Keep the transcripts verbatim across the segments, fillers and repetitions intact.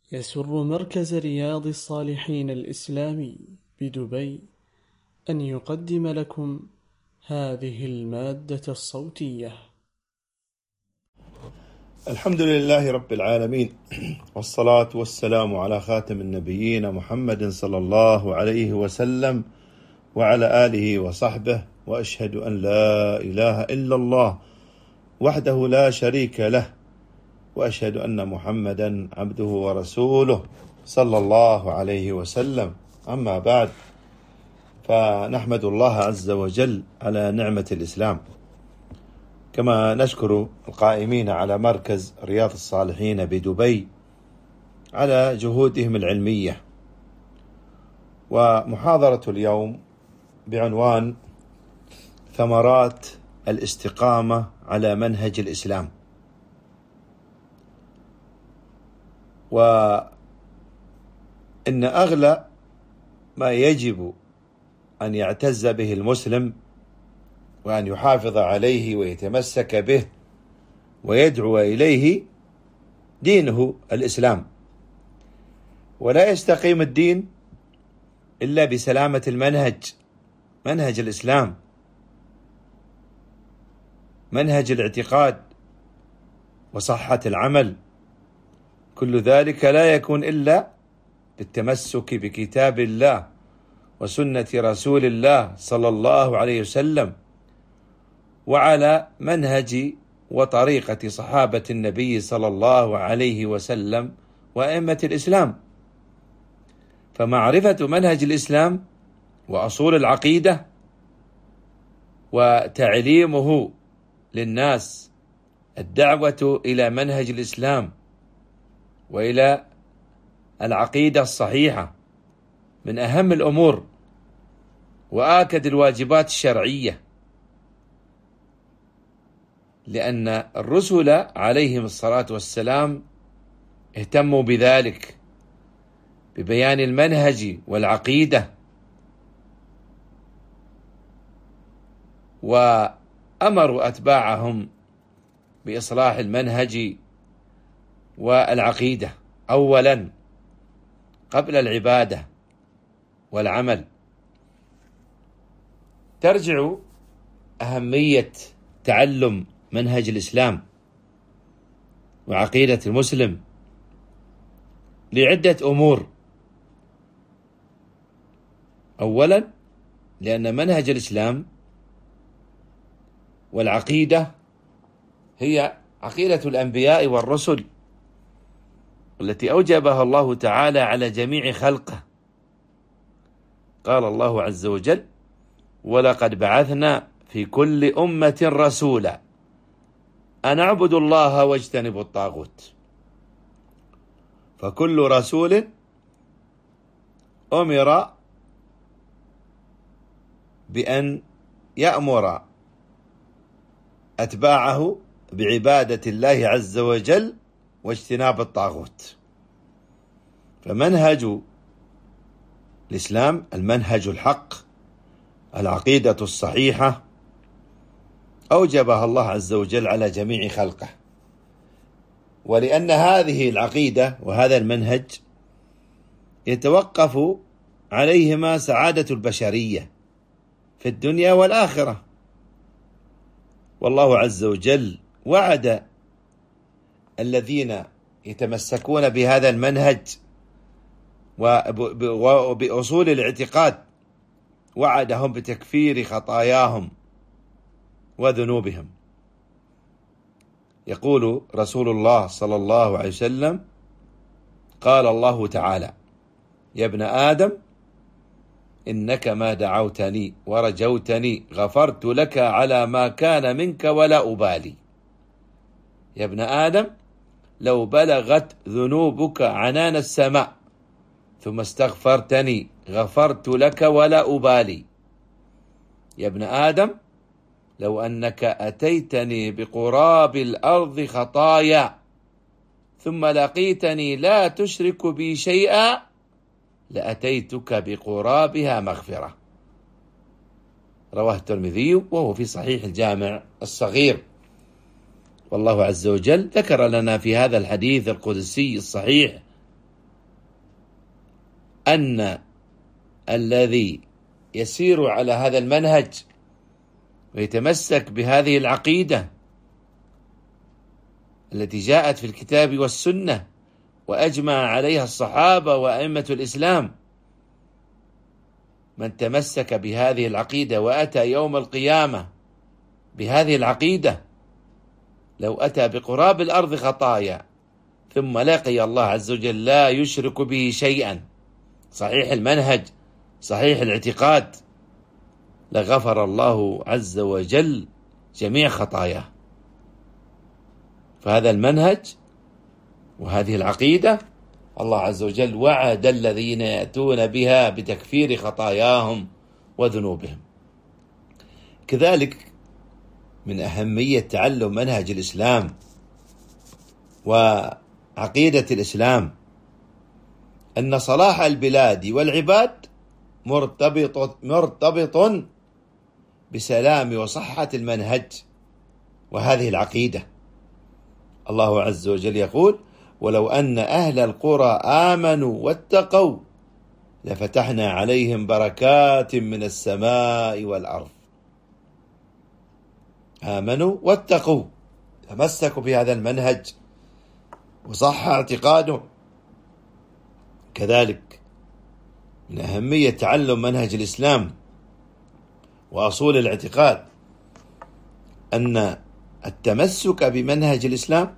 يسر مركز رياض الصالحين الإسلامي بدبي أن يقدم لكم هذه المادة الصوتية. الحمد لله رب العالمين، والصلاة والسلام على خاتم النبيين محمد صلى الله عليه وسلم وعلى آله وصحبه، وأشهد أن لا إله إلا الله وحده لا شريك له، وأشهد أن محمدا عبده ورسوله صلى الله عليه وسلم. أما بعد، فنحمد الله عز وجل على نعمة الإسلام، كما نشكر القائمين على مركز رياض الصالحين بدبي على جهودهم العلمية. ومحاضرة اليوم بعنوان ثمرات الاستقامة على منهج الإسلام. وإن أغلى ما يجب أن يعتز به المسلم وأن يحافظ عليه ويتمسك به ويدعو إليه دينه الإسلام، ولا يستقيم الدين إلا بسلامة المنهج، منهج الإسلام، منهج الاعتقاد وصحة العمل. كل ذلك لا يكون إلا بالتمسك بكتاب الله وسنة رسول الله صلى الله عليه وسلم، وعلى منهج وطريقة صحابة النبي صلى الله عليه وسلم وأئمة الإسلام. فمعرفة منهج الإسلام وأصول العقيدة وتعليمه للناس، الدعوة إلى منهج الإسلام وإلى العقيدة الصحيحة، من أهم الأمور وآكد الواجبات الشرعية، لأن الرسل عليهم الصلاة والسلام اهتموا بذلك، ببيان المنهج والعقيدة، وأمروا أتباعهم بإصلاح المنهج والعقيدة أولا قبل العبادة والعمل. ترجع أهمية تعلم منهج الإسلام وعقيدة المسلم لعدة أمور. أولا، لأن منهج الإسلام والعقيدة هي عقيدة الأنبياء والرسل التي أوجبها الله تعالى على جميع خلقه. قال الله عز وجل: ولقد بعثنا في كل أمة رسولا أن اعبدوا الله واجتنبوا الطاغوت. فكل رسول أمر بأن يأمر أتباعه بعبادة الله عز وجل واجتناب الطاغوت. فمنهج الإسلام المنهج الحق، العقيدة الصحيحة، أوجبها الله عز وجل على جميع خلقه. ولأن هذه العقيدة وهذا المنهج يتوقف عليهما سعادة البشرية في الدنيا والآخرة. والله عز وجل وعد الذين يتمسكون بهذا المنهج وبأصول الاعتقاد، وعدهم بتكفير خطاياهم وذنوبهم. يقول رسول الله صلى الله عليه وسلم: قال الله تعالى: يا ابن آدم إنك ما دعوتني ورجوتني غفرت لك على ما كان منك ولا أبالي. يا ابن آدم لو بلغت ذنوبك عنان السماء ثم استغفرتني غفرت لك ولا أبالي. يا ابن آدم لو أنك أتيتني بقراب الأرض خطايا ثم لقيتني لا تشرك بي شيئا لأتيتك بقرابها مغفرة. رواه الترمذي وهو في صحيح الجامع الصغير. والله عز وجل ذكر لنا في هذا الحديث القدسي الصحيح أن الذي يسير على هذا المنهج ويتمسك بهذه العقيدة التي جاءت في الكتاب والسنة وأجمع عليها الصحابة وأئمة الإسلام، من تمسك بهذه العقيدة وأتى يوم القيامة بهذه العقيدة لو أتى بقراب الأرض خطايا ثم لقي الله عز وجل لا يشرك به شيئا، صحيح المنهج صحيح الاعتقاد، لغفر الله عز وجل جميع خطاياه. فهذا المنهج وهذه العقيدة الله عز وجل وعد الذين يأتون بها بتكفير خطاياهم وذنوبهم. كذلك من أهمية تعلم منهج الإسلام وعقيدة الإسلام أن صلاح البلاد والعباد مرتبط مرتبط بسلام وصحة المنهج وهذه العقيدة. الله عز وجل يقول: ولو أن أهل القرى آمنوا واتقوا لفتحنا عليهم بركات من السماء والأرض. آمنوا واتقوا، تمسكوا بهذا المنهج وصح اعتقاده. كذلك من أهمية تعلم منهج الإسلام وأصول الاعتقاد أن التمسك بمنهج الإسلام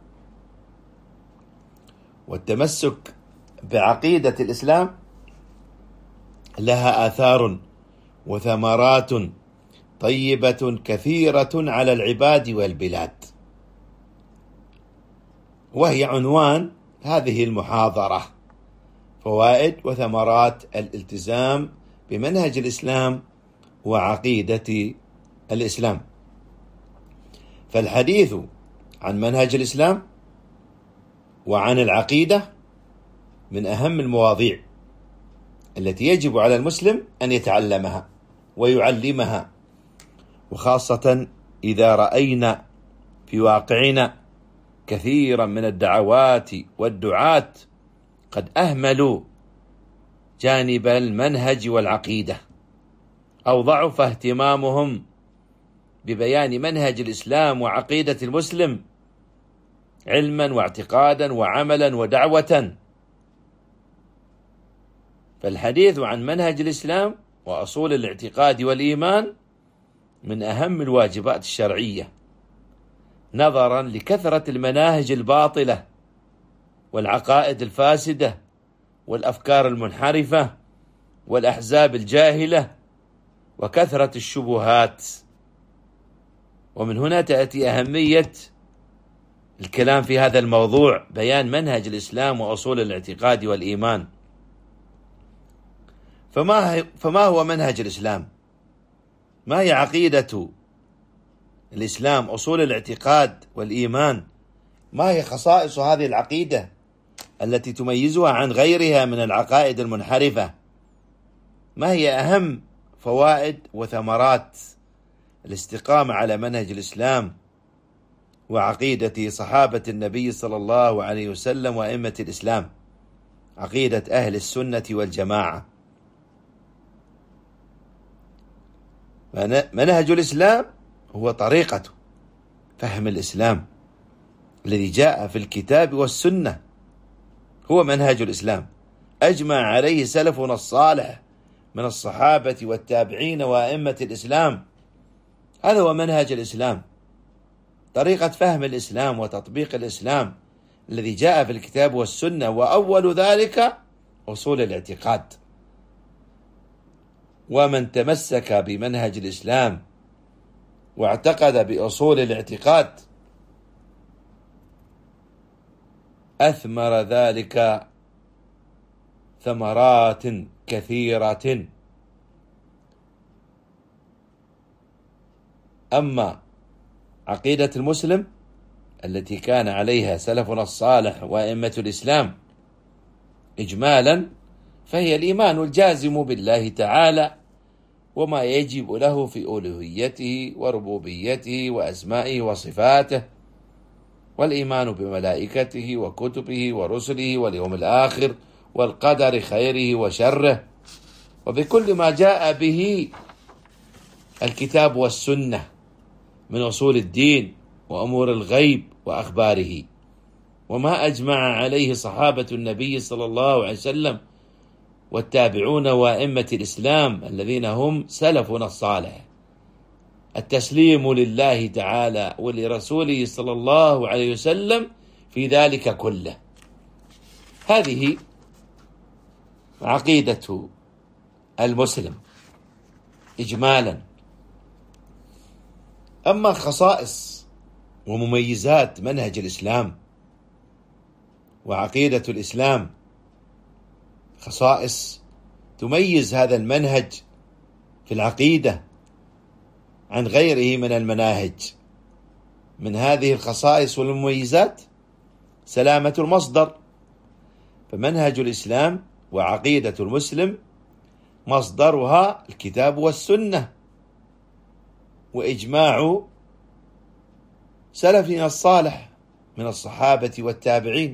والتمسك بعقيدة الإسلام لها آثار وثمرات طيبة كثيرة على العباد والبلاد، وهي عنوان هذه المحاضرة: فوائد وثمرات الالتزام بمنهج الإسلام وعقيدة الإسلام. فالحديث عن منهج الإسلام وعن العقيدة من أهم المواضيع التي يجب على المسلم أن يتعلمها ويعلمها، وخاصة إذا رأينا في واقعنا كثيرا من الدعوات والدعاة قد أهملوا جانب المنهج والعقيدة، أو ضعف اهتمامهم ببيان منهج الإسلام وعقيدة المسلم علما واعتقادا وعملا ودعوة. فالحديث عن منهج الإسلام وأصول الاعتقاد والإيمان من أهم الواجبات الشرعية، نظرا لكثرة المناهج الباطلة والعقائد الفاسدة والأفكار المنحرفة والأحزاب الجاهلة وكثرة الشبهات. ومن هنا تأتي أهمية الكلام في هذا الموضوع، بيان منهج الإسلام وأصول الاعتقاد والإيمان. فما فما هو منهج الإسلام؟ ما هي عقيدة الإسلام؟ أصول الاعتقاد والإيمان، ما هي خصائص هذه العقيدة التي تميزها عن غيرها من العقائد المنحرفة؟ ما هي أهم فوائد وثمرات الاستقامة على منهج الإسلام وعقيدة صحابة النبي صلى الله عليه وسلم وأئمة الإسلام، عقيدة أهل السنة والجماعة؟ منهج الإسلام هو طريقة فهم الإسلام الذي جاء في الكتاب والسنة، هو منهج الإسلام أجمع عليه سلفنا الصالح من الصحابة والتابعين وأئمة الإسلام. هذا هو منهج الإسلام، طريقة فهم الإسلام وتطبيق الإسلام الذي جاء في الكتاب والسنة، وأول ذلك أصول الاعتقاد. ومن تمسك بمنهج الإسلام واعتقد بأصول الاعتقاد أثمر ذلك ثمرات كثيرة. أما عقيدة المسلم التي كان عليها سلفنا الصالح وأئمة الإسلام إجمالا، فهي الإيمان الجازم بالله تعالى وما يجب له في ألوهيته وربوبيته وأسمائه وصفاته، والإيمان بملائكته وكتبه ورسله واليوم الآخر والقدر خيره وشره، وبكل ما جاء به الكتاب والسنة من أصول الدين وأمور الغيب وأخباره، وما أجمع عليه صحابة النبي صلى الله عليه وسلم والتابعون وأئمة الإسلام الذين هم سلفنا الصالح. التسليم لله تعالى ولرسوله صلى الله عليه وسلم في ذلك كله. هذه عقيدة المسلم إجمالا. أما خصائص ومميزات منهج الإسلام وعقيدة الإسلام، خصائص تميز هذا المنهج في العقيدة عن غيره من المناهج. من هذه الخصائص والمميزات سلامة المصدر، فمنهج الإسلام وعقيدة المسلم مصدرها الكتاب والسنة وإجماع سلفنا الصالح من الصحابة والتابعين.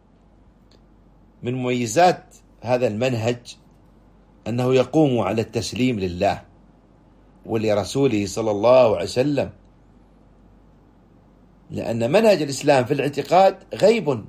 من مميزات هذا المنهج أنه يقوم على التسليم لله ولرسوله صلى الله عليه وسلم، لأن منهج الإسلام في الاعتقاد غيب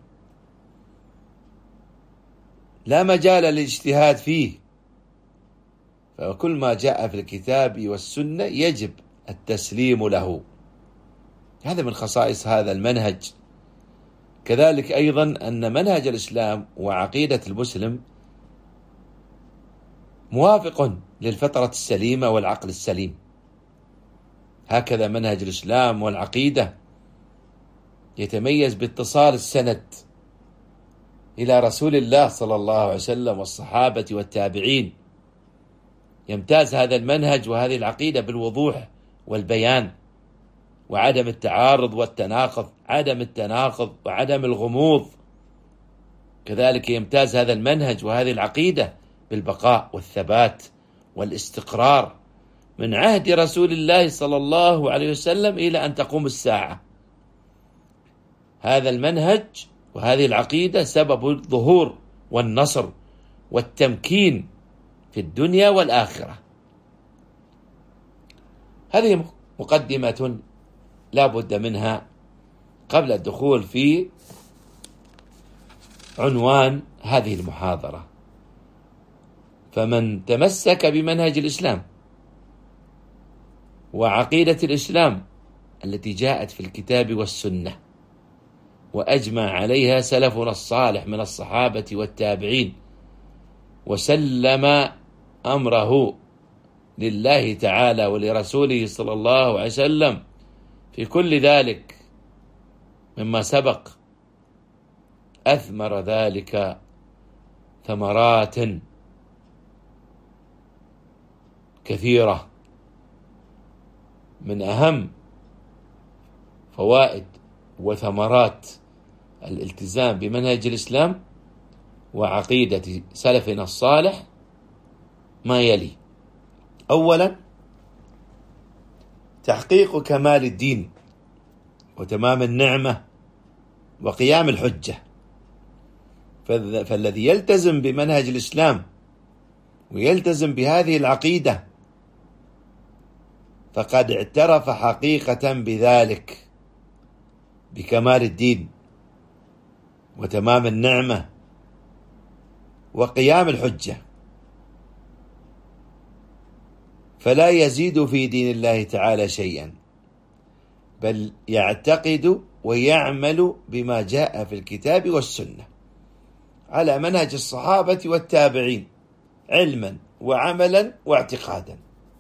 لا مجال للاجتهاد فيه، فكل ما جاء في الكتاب والسنة يجب التسليم له. هذا من خصائص هذا المنهج. كذلك أيضا أن منهج الإسلام وعقيدة المسلم موافق للفطرة السليمة والعقل السليم. هكذا منهج الإسلام والعقيدة يتميز باتصال السند إلى رسول الله صلى الله عليه وسلم والصحابة والتابعين. يمتاز هذا المنهج وهذه العقيدة بالوضوح والبيان وعدم التعارض والتناقض، عدم التناقض وعدم الغموض. كذلك يمتاز هذا المنهج وهذه العقيدة بالبقاء والثبات والاستقرار من عهد رسول الله صلى الله عليه وسلم إلى أن تقوم الساعة. هذا المنهج وهذه العقيدة سبب الظهور والنصر والتمكين في الدنيا والآخرة. هذه مقدمة لا بد منها قبل الدخول في عنوان هذه المحاضرة. فمن تمسك بمنهج الإسلام وعقيدة الإسلام التي جاءت في الكتاب والسنة وأجمع عليها سلفنا الصالح من الصحابة والتابعين، وسلم أمره لله تعالى ولرسوله صلى الله عليه وسلم في كل ذلك مما سبق، أثمر ذلك ثمرات كثيرة. من أهم فوائد وثمرات الالتزام بمنهج الإسلام وعقيدة سلفنا الصالح ما يلي: أولا، تحقيق كمال الدين وتمام النعمة وقيام الحجة. فالذي يلتزم بمنهج الإسلام ويلتزم بهذه العقيدة فقد اعترف حقيقة بذلك، بكمال الدين وتمام النعمة وقيام الحجة، فلا يزيد في دين الله تعالى شيئا، بل يعتقد ويعمل بما جاء في الكتاب والسنة على منهج الصحابة والتابعين علما وعملا واعتقادا.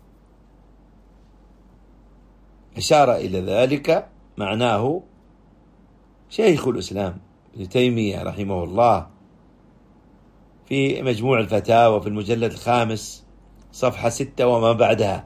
أشار إلى ذلك معناه شيخ الإسلام ابن تيمية رحمه الله في مجموع الفتاوى في المجلد الخامس صفحة ستة وما بعدها،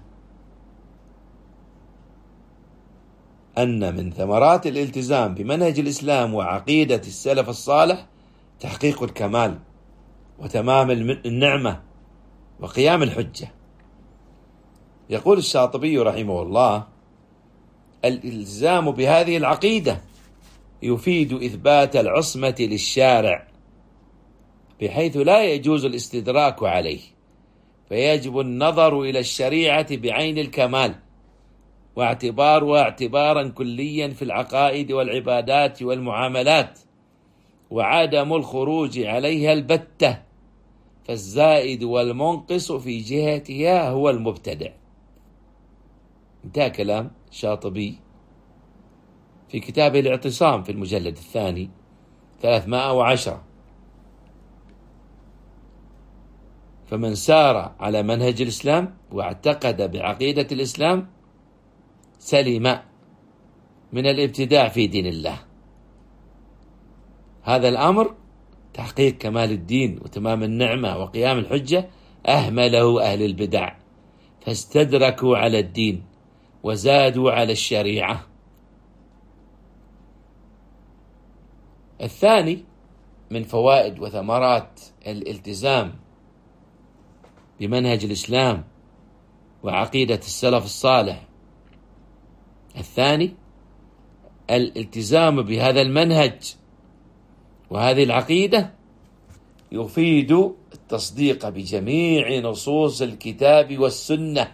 أن من ثمرات الالتزام بمنهج الإسلام وعقيدة السلف الصالح تحقيق الكمال وتمام النعمة وقيام الحجة. يقول الشاطبي رحمه الله: الالتزام بهذه العقيدة يفيد إثبات العصمة للشارع بحيث لا يجوز الاستدراك عليه، فيجب النظر إلى الشريعة بعين الكمال واعتبارها اعتبارا كليا في العقائد والعبادات والمعاملات، وعدم الخروج عليها البتة، فالزائد والمنقص في جهتها هو المبتدع. انتهى كلام الشاطبي في كتابه الاعتصام في المجلد الثاني ثلاثمائة وعشرة. فمن سار على منهج الإسلام واعتقد بعقيدة الإسلام سلم من الابتداع في دين الله. هذا الأمر تحقيق كمال الدين وتمام النعمة وقيام الحجة أهمله أهل البدع، فاستدركوا على الدين وزادوا على الشريعة. الثاني من فوائد وثمرات الالتزام بمنهج الإسلام وعقيدة السلف الصالح، الثاني الالتزام بهذا المنهج وهذه العقيدة يفيد التصديق بجميع نصوص الكتاب والسنة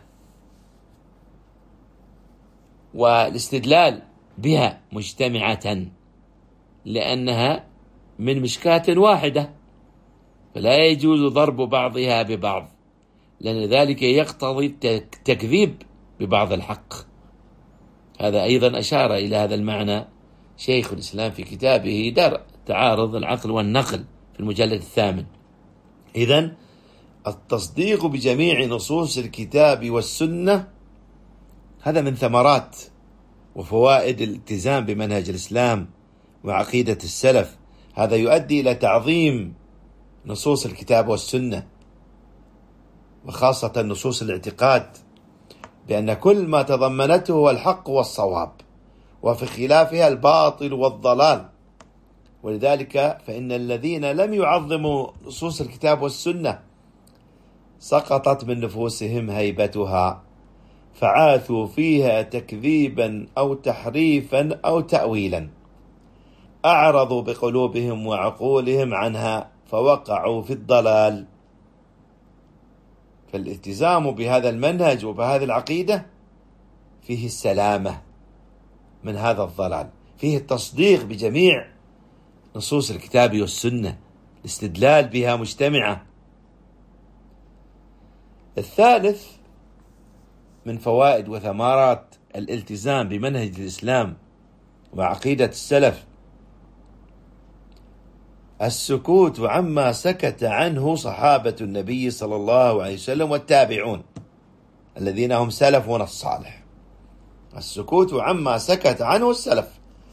والاستدلال بها مجتمعة، لأنها من مشكاة واحدة، فلا يجوز ضرب بعضها ببعض، لأن ذلك يقتضي التكذيب ببعض الحق. هذا أيضا أشار إلى هذا المعنى شيخ الإسلام في كتابه درء تعارض العقل والنقل في المجلد الثامن. إذن التصديق بجميع نصوص الكتاب والسنة هذا من ثمرات وفوائد الالتزام بمنهج الإسلام وعقيدة السلف. هذا يؤدي إلى تعظيم نصوص الكتاب والسنة، وخاصة نصوص الاعتقاد، بأن كل ما تضمنته هو الحق والصواب، وفي خلافها الباطل والضلال. ولذلك فإن الذين لم يعظموا نصوص الكتاب والسنة سقطت من نفوسهم هيبتها، فعاثوا فيها تكذيبا أو تحريفا أو تأويلا، أعرضوا بقلوبهم وعقولهم عنها فوقعوا في الضلال. فالالتزام بهذا المنهج وبهذه العقيدة فيه السلامة من هذا الضلال، فيه التصديق بجميع نصوص الكتاب والسنة، الاستدلال بها مجتمعة. الثالث من فوائد وثمرات الالتزام بمنهج الإسلام وعقيدة السلف السكوت عما سكت عنه صحابة النبي صلى الله عليه وسلم والتابعون الذين هم سلفنا الصالح. السكوت عما سكت عنه السلف.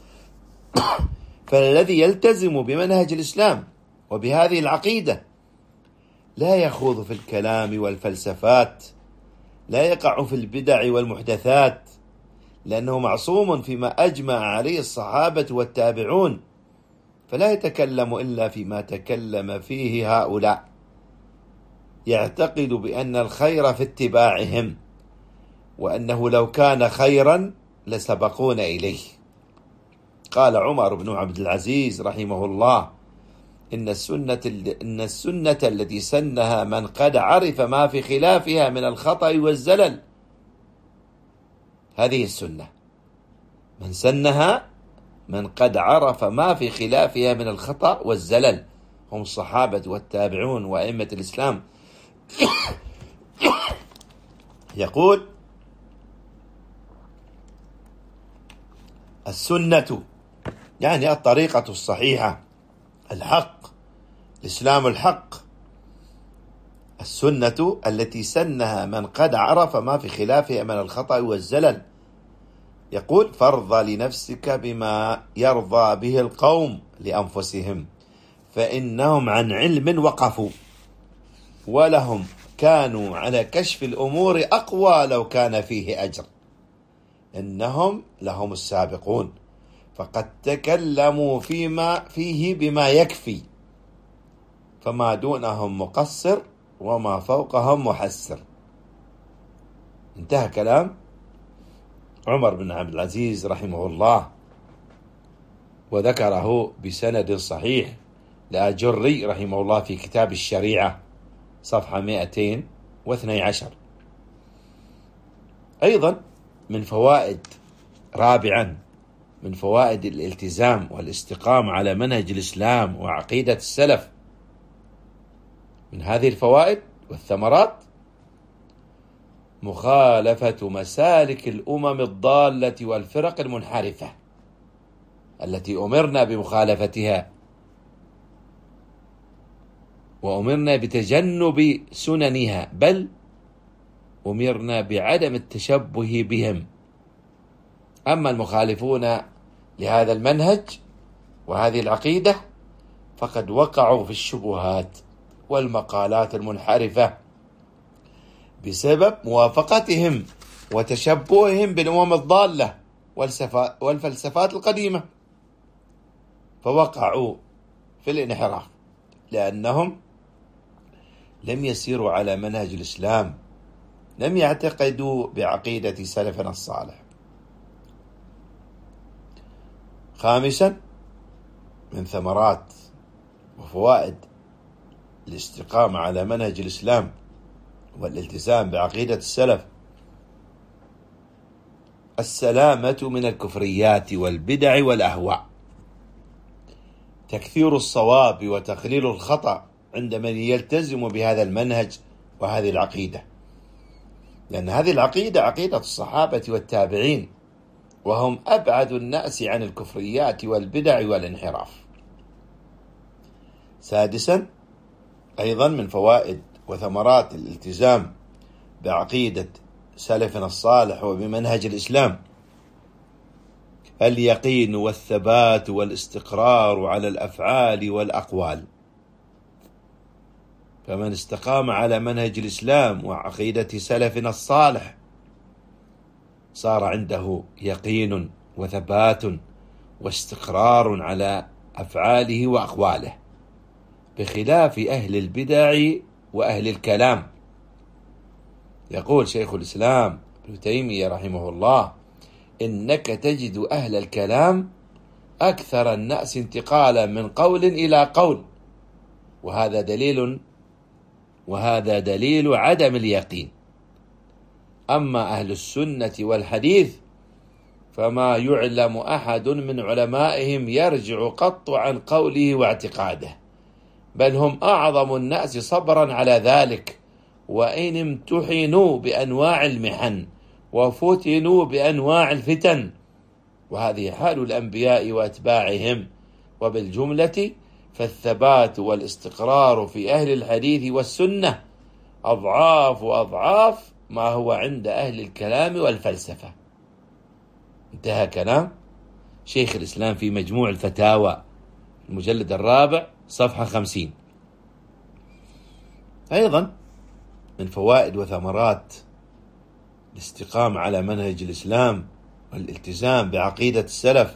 فالذي يلتزم بمنهج الإسلام وبهذه العقيدة لا يخوض في الكلام والفلسفات، لا يقع في البدع والمحدثات، لأنه معصوم فيما أجمع عليه الصحابة والتابعون، فلا يتكلم إلا فيما تكلم فيه هؤلاء، يعتقد بأن الخير في اتباعهم، وأنه لو كان خيرا لسبقون إليه. قال عمر بن عبد العزيز رحمه الله: إن السنة, إن السنة التي سنها من قد عرف ما في خلافها من الخطأ والزلل. هذه السنة من سنها من قد عرف ما في خلافها من الخطأ والزلل، هم الصحابة والتابعون وأئمة الإسلام. يقول: السنة يعني الطريقة الصحيحة، الحق، الإسلام الحق. السنة التي سنها من قد عرف ما في خلافها من الخطأ والزلل. يقول: فارض لنفسك بما يرضى به القوم لأنفسهم، فإنهم عن علم وقفوا، ولهم كانوا على كشف الأمور أقوى لو كان فيه أجر، إنهم لهم السابقون، فقد تكلموا فيما فيه بما يكفي، فما دونهم مقصر وما فوقهم محسر. انتهى كلام عمر بن عبد العزيز رحمه الله، وذكره بسند صحيح الآجري رحمه الله في كتاب الشريعة صفحة مئتين واثني عشر. أيضا من فوائد رابعا من فوائد الالتزام والاستقامة على منهج الإسلام وعقيدة السلف، من هذه الفوائد والثمرات مخالفة مسالك الأمم الضالة والفرق المنحرفة التي أمرنا بمخالفتها، وأمرنا بتجنب سننها، بل أمرنا بعدم التشبه بهم. أما المخالفون لهذا المنهج وهذه العقيدة فقد وقعوا في الشبهات والمقالات المنحرفة بسبب موافقتهم وتشبههم بالأمم الضالة والفلسفات القديمة، فوقعوا في الانحراف لأنهم لم يسيروا على منهج الإسلام، لم يعتقدوا بعقيدة سلفنا الصالح. خامسا من ثمرات وفوائد الاستقامة على منهج الإسلام والالتزام بعقيدة السلف السلامة من الكفريات والبدع والأهواء، تكثير الصواب وتقليل الخطأ عند من يلتزم بهذا المنهج وهذه العقيدة، لأن هذه العقيدة عقيدة الصحابة والتابعين، وهم أبعد الناس عن الكفريات والبدع والانحراف. سادسا أيضا من فوائد وثمرات الالتزام بعقيدة سلفنا الصالح وبمنهج الإسلام اليقين والثبات والاستقرار على الأفعال والأقوال، فمن استقام على منهج الإسلام وعقيدة سلفنا الصالح صار عنده يقين وثبات واستقرار على أفعاله وأقواله، بخلاف أهل البدع وأهل الكلام. يقول شيخ الإسلام ابن تيمية رحمه الله: إنك تجد أهل الكلام أكثر الناس انتقالا من قول إلى قول، وهذا دليل وهذا دليل عدم اليقين. أما أهل السنة والحديث فما يعلم أحد من علمائهم يرجع قط عن قوله واعتقاده، بل هم أعظم الناس صبرا على ذلك، وإن امتحنوا بأنواع المحن وفتنوا بأنواع الفتن، وهذه حال الأنبياء وأتباعهم. وبالجملة فالثبات والاستقرار في أهل الحديث والسنة أضعاف وأضعاف ما هو عند أهل الكلام والفلسفة. انتهى كلام شيخ الإسلام في مجموع الفتاوى المجلد الرابع صفحة خمسين. أيضا من فوائد وثمرات الاستقامة على منهج الإسلام والالتزام بعقيدة السلف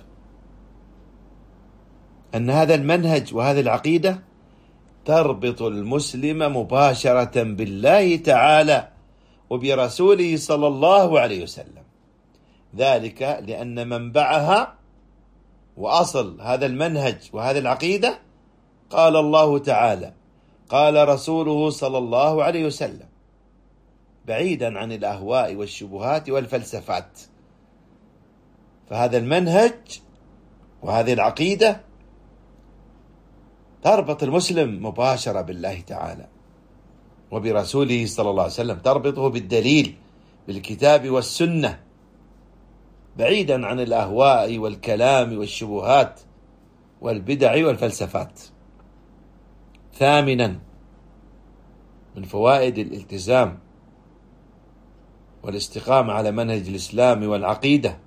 أن هذا المنهج وهذه العقيدة تربط المسلم مباشرة بالله تعالى وبرسوله صلى الله عليه وسلم، ذلك لأن منبعها وأصل هذا المنهج وهذه العقيدة قال الله تعالى قال رسوله صلى الله عليه وسلم، بعيدا عن الأهواء والشبهات والفلسفات. فهذا المنهج وهذه العقيدة تربط المسلم مباشرة بالله تعالى وبرسوله صلى الله عليه وسلم، تربطه بالدليل بالكتاب والسنة، بعيدا عن الأهواء والكلام والشبهات والبدع والفلسفات. ثامنا من فوائد الالتزام والاستقامة على منهج الإسلام والعقيدة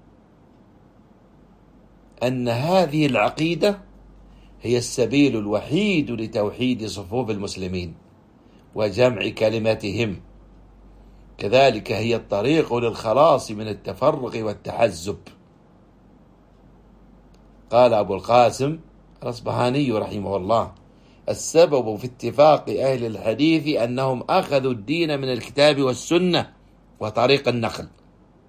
أن هذه العقيدة هي السبيل الوحيد لتوحيد صفوف المسلمين وجمع كلمتهم، كذلك هي الطريق للخلاص من التفرق والتحزب. قال أبو القاسم الأصبهاني رحمه الله: السبب في اتفاق أهل الحديث أنهم أخذوا الدين من الكتاب والسنة وطريق النقل،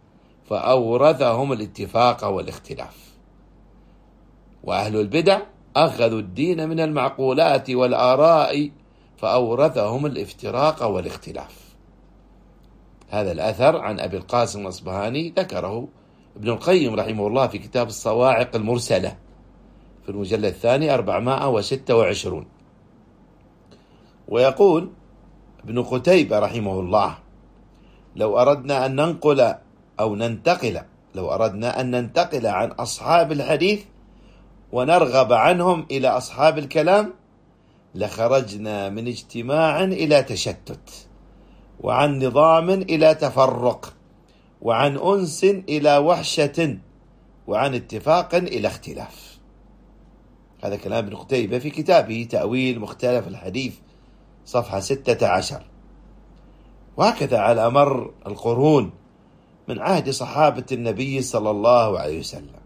فأورثهم الاتفاق والاختلاف. وأهل البدع أخذوا الدين من المعقولات والآراء فأورثهم الافتراق والاختلاف. هذا الأثر عن أبي القاسم الأصبهاني ذكره ابن القيم رحمه الله في كتاب الصواعق المرسلة في المجلد الثاني أربعمائة وستة وعشرين. ويقول ابن قتيبة رحمه الله: لو أردنا أن ننقل أو ننتقل لو أردنا أن ننتقل عن أصحاب الحديث ونرغب عنهم إلى أصحاب الكلام لخرجنا من اجتماع إلى تشتت، وعن نظام إلى تفرق، وعن أنس إلى وحشة، وعن اتفاق إلى اختلاف. هذا كلام ابن قتيبة في كتابه تأويل مختلف الحديث صفحة ستة عشر. وهكذا على مر القرون من عهد صحابة النبي صلى الله عليه وسلم،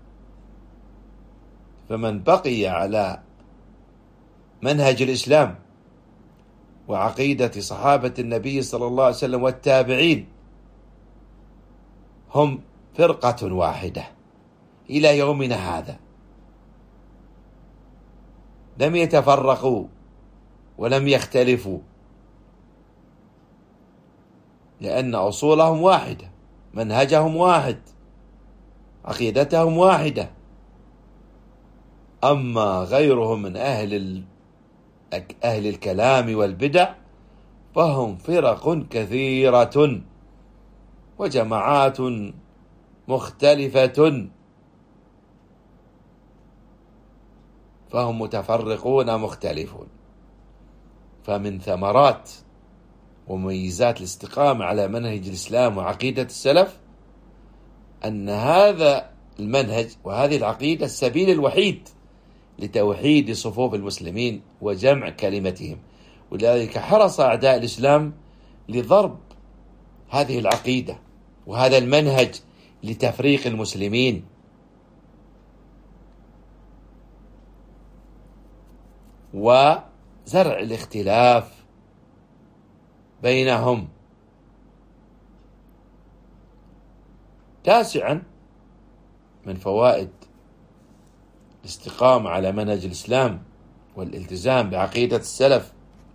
فمن بقي على منهج الإسلام وعقيدة صحابة النبي صلى الله عليه وسلم والتابعين هم فرقة واحدة إلى يومنا هذا، لم يتفرقوا ولم يختلفوا، لأن أصولهم واحدة، منهجهم واحد، عقيدتهم واحدة. أما غيرهم من أهل أهل الكلام والبدع فهم فرق كثيرة وجماعات مختلفة، فهم متفرقون مختلفون. فمن ثمرات ومميزات الاستقامة على منهج الإسلام وعقيدة السلف أن هذا المنهج وهذه العقيدة السبيل الوحيد لتوحيد صفوف المسلمين وجمع كلمتهم، ولذلك حرص أعداء الإسلام لضرب هذه العقيدة وهذا المنهج لتفريق المسلمين. وزرع الاختلاف بينهم. تاسعا من فوائد الاستقامة على منهج الإسلام والالتزام بعقيدة السلف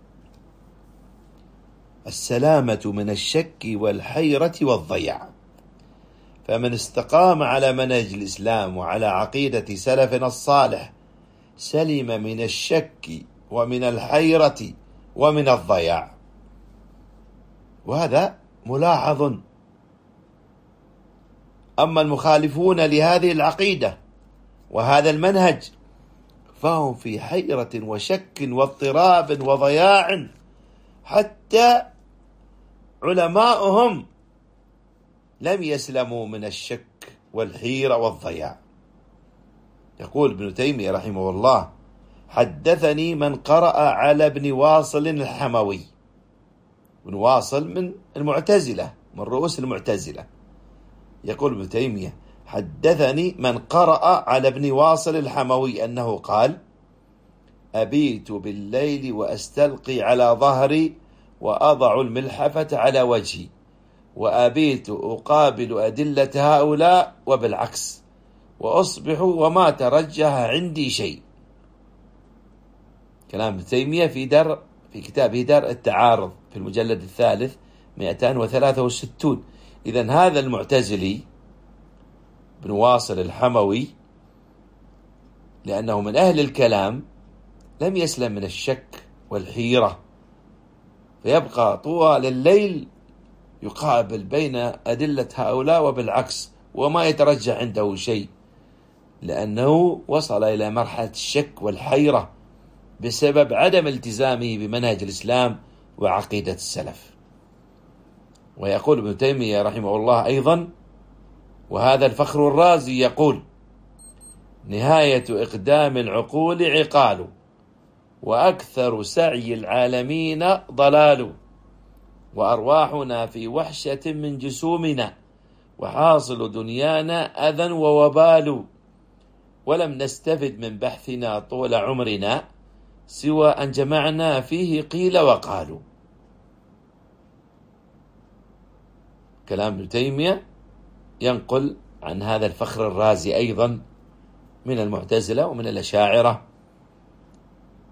السلامة من الشك والحيرة والضياع. فمن استقام على منهج الإسلام وعلى عقيدة سلفنا الصالح سلم من الشك ومن الحيرة ومن الضياع. وهذا ملاحظ. أما المخالفون لهذه العقيدة وهذا المنهج فهم في حيرة وشك واضطراب وضياع، حتى علماؤهم لم يسلموا من الشك والحيرة والضياع. يقول ابن تيمية رحمه الله: حدثني من قرأ على ابن واصل الحموي. ابن واصل من المعتزلة، من رؤوس المعتزلة. يقول ابن تيمية: حدثني من قرأ على ابن واصل الحموي أنه قال: أبيت بالليل وأستلقي على ظهري وأضع الملحفة على وجهي، وأبيت أقابل أدلة هؤلاء وبالعكس، وأصبح وما ترجح عندي شيء. كلام ابن تيمية في در في كتابه درء التعارض في المجلد الثالث مئتين وثلاثة وستين. إذن هذا المعتزلي ابن واصل الحموي لأنه من أهل الكلام لم يسلم من الشك والحيرة، فيبقى طوال الليل يقابل بين أدلة هؤلاء وبالعكس، وما يترجح عنده شيء، لأنه وصل إلى مرحلة الشك والحيرة بسبب عدم التزامه بمنهج الإسلام وعقيدة السلف. ويقول ابن تيمية رحمه الله أيضا، وهذا الفخر الرازي يقول: نهاية إقدام العقول عقال، وأكثر سعي العالمين ضلال، وأرواحنا في وحشة من جسومنا، وحاصل دنيانا أذى ووبال، ولم نستفد من بحثنا طول عمرنا سوى أن جمعنا فيه قيل وقالوا. كلام ابن تيمية ينقل عن هذا الفخر الرازي أيضا من المعتزلة ومن الأشاعرة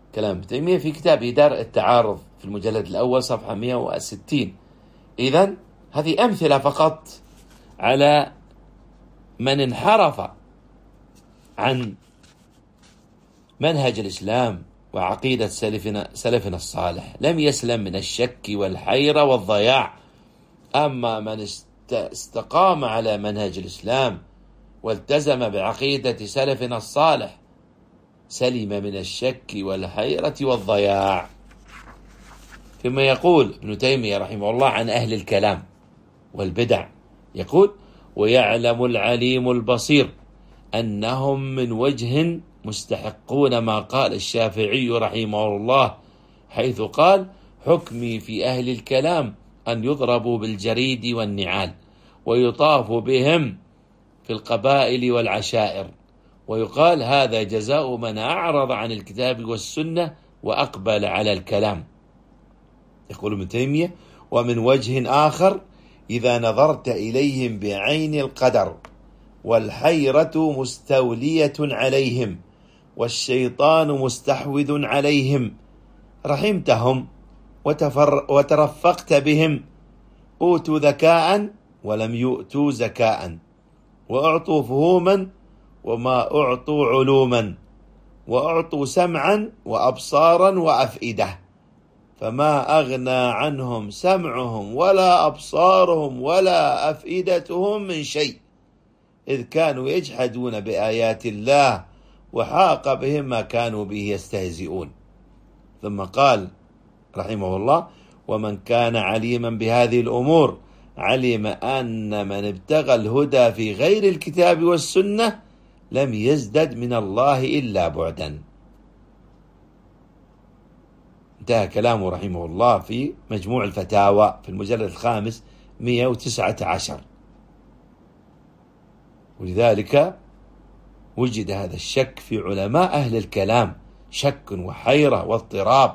كلام ابن تيمية في كتاب إدار التعارض في المجلد الأول صفحة مئة وستين. إذن هذه أمثلة فقط على من انحرف عن منهج الإسلام وعقيدة سلفنا, سلفنا الصالح، لم يسلم من الشك والحيرة والضياع. أما من استقام على منهج الإسلام والتزم بعقيدة سلفنا الصالح سلم من الشك والحيرة والضياع. ثم يقول ابن تيمية رحمه الله عن أهل الكلام والبدع، يقول: ويعلم العليم البصير أنهم من وجه مستحقون ما قال الشافعي رحمه الله، حيث قال: حكمي في أهل الكلام أن يضربوا بالجريد والنعال ويطاف بهم في القبائل والعشائر، ويقال هذا جزاء من أعرض عن الكتاب والسنة وأقبل على الكلام. يقول ابن تيمية: ومن وجه آخر إذا نظرت إليهم بعين القدر والحيرة مستولية عليهم والشيطان مستحوذ عليهم رحمتهم وتفر وترفقت بهم، أوتوا ذكاء ولم يؤتوا زكاء، وأعطوا فهوما وما أعطوا علوما، وأعطوا سمعا وأبصارا وأفئدة، فما أغنى عنهم سمعهم ولا أبصارهم ولا أفئدتهم من شيء، إذ كانوا يجحدون بآيات الله وحاق بهم ما كانوا به يستهزئون. ثم قال رحمه الله: ومن كان عليما بهذه الأمور علم أن من ابتغى الهدى في غير الكتاب والسنة لم يزدد من الله إلا بعدا. انتهى كلامه رحمه الله في مجموع الفتاوى في المجلد الخامس مئة وتسعة عشر. ولذلك وجد هذا الشك في علماء أهل الكلام، شك وحيرة واضطراب،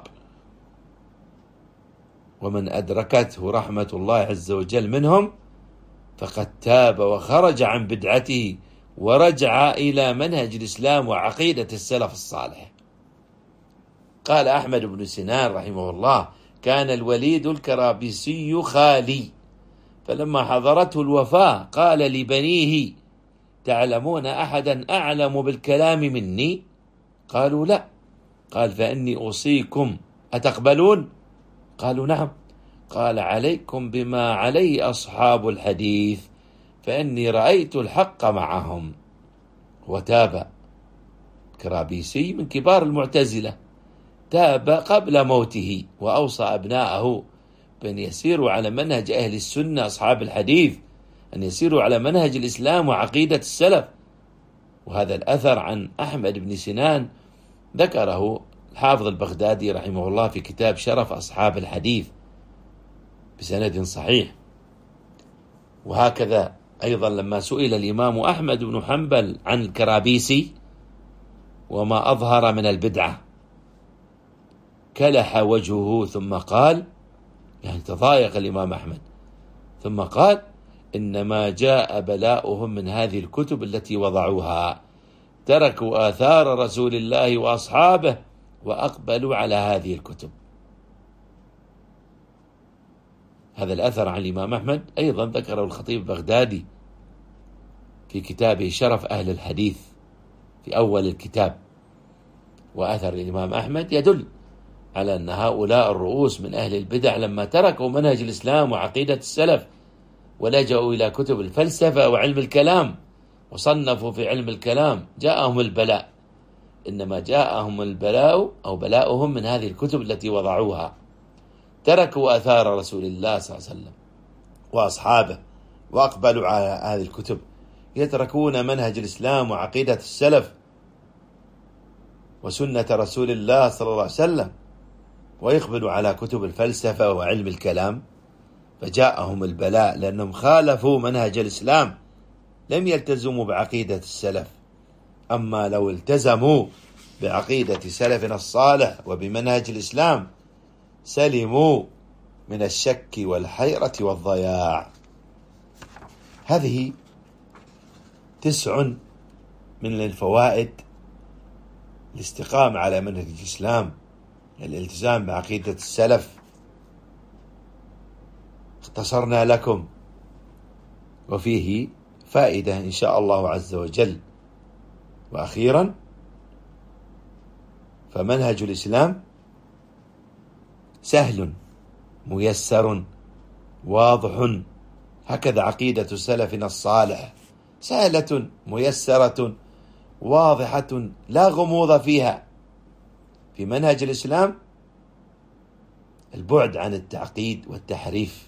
ومن أدركته رحمة الله عز وجل منهم فقد تاب وخرج عن بدعته ورجع إلى منهج الإسلام وعقيدة السلف الصالح. قال أحمد بن سنان رحمه الله: كان الوليد الكرابيسي خالي، فلما حضرته الوفاة قال لبنيه: تعلمون أحدا أعلم بالكلام مني؟ قالوا: لا. قال: فإني أوصيكم، أتقبلون؟ قالوا: نعم. قال: عليكم بما عليه أصحاب الحديث، فإني رأيت الحق معهم. وتاب كرابيسي من كبار المعتزلة، تاب قبل موته، وأوصى أبناءه بأن يسيروا على منهج أهل السنة أصحاب الحديث، أن يسيروا على منهج الإسلام وعقيدة السلف. وهذا الأثر عن أحمد بن سنان ذكره الحافظ البغدادي رحمه الله في كتاب شرف أصحاب الحديث بسند صحيح. وهكذا أيضا لما سئل الإمام أحمد بن حنبل عن الكرابيسي وما أظهر من البدعة كلح وجهه ثم قال، يعني تضايق الإمام أحمد، ثم قال: إنما جاء بلاؤهم من هذه الكتب التي وضعوها، تركوا آثار رسول الله وأصحابه وأقبلوا على هذه الكتب. هذا الأثر عن الإمام أحمد أيضا ذكره الخطيب البغدادي في كتابه شرف أهل الحديث في أول الكتاب. وأثر الإمام أحمد يدل على أن هؤلاء الرؤوس من أهل البدع لما تركوا منهج الإسلام وعقيدة السلف ولجأوا إلى كتب الفلسفة وعلم الكلام وصنفوا في علم الكلام جاءهم البلاء. إنما جاءهم البلاء أو بلاؤهم من هذه الكتب التي وضعوها، تركوا آثار رسول الله صلى الله عليه وسلم وأصحابه وأقبلوا على هذه الكتب، يتركون منهج الإسلام وعقيدة السلف وسنة رسول الله صلى الله عليه وسلم ويقبلوا على كتب الفلسفة وعلم الكلام، فجاءهم البلاء لأنهم خالفوا منهج الإسلام، لم يلتزموا بعقيدة السلف. أما لو التزموا بعقيدة سلفنا الصالح وبمنهج الإسلام سلموا من الشك والحيرة والضياع. هذه تسع من الفوائد الاستقامة على منهج الإسلام الالتزام بعقيدة السلف اختصرنا لكم، وفيه فائدة إن شاء الله عز وجل. وأخيرا، فمنهج الإسلام سهل ميسر واضح، هكذا عقيدة سلفنا الصالح، سهلة ميسرة واضحة لا غموض فيها. في منهج الإسلام البعد عن التعقيد والتحريف.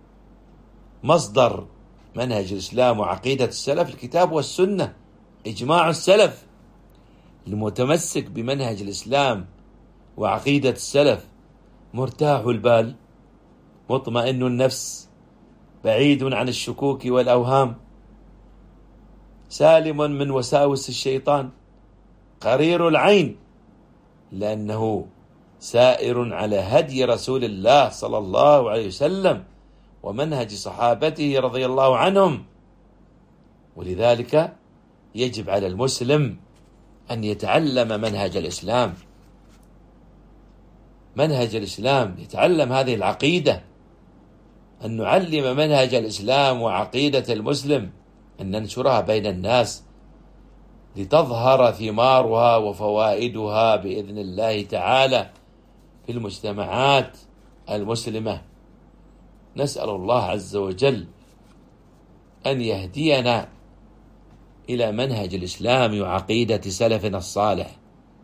مصدر منهج الإسلام وعقيدة السلف الكتاب والسنة، إجماع السلف. المتمسك بمنهج الإسلام وعقيدة السلف مرتاح البال، مطمئن النفس، بعيد عن الشكوك والأوهام، سالم من وساوس الشيطان، قرير العين، لأنه سائر على هدي رسول الله صلى الله عليه وسلم ومنهج صحابته رضي الله عنهم. ولذلك يجب على المسلم أن يتعلم منهج الإسلام، منهج الإسلام، يتعلم هذه العقيدة، أن نعلم منهج الإسلام وعقيدة المسلم، أن ننشرها بين الناس لتظهر ثمارها وفوائدها بإذن الله تعالى في المجتمعات المسلمة. نسأل الله عز وجل أن يهدينا إلى منهج الإسلام وعقيدة سلفنا الصالح،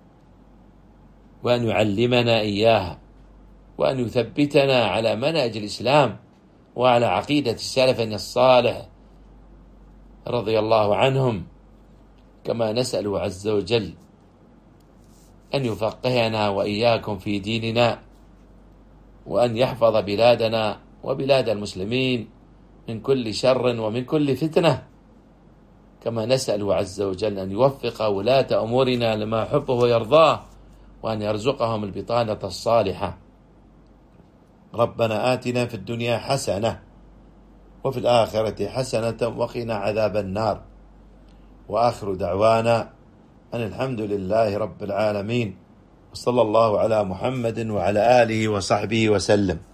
وأن يعلمنا إياها، وأن يثبتنا على منهج الإسلام وعلى عقيدة سلفنا الصالح رضي الله عنهم. كما نسأل عز وجل أن يفقهنا وإياكم في ديننا، وأن يحفظ بلادنا وبلاد المسلمين من كل شر ومن كل فتنة. كما نسأل عز وجل أن يوفق ولاة أمورنا لما يحبه ويرضاه، وأن يرزقهم البطانة الصالحة. ربنا آتنا في الدنيا حسنة وفي الآخرة حسنة وقنا عذاب النار. وآخر دعوانا أن الحمد لله رب العالمين، وصلى الله على محمد وعلى آله وصحبه وسلم.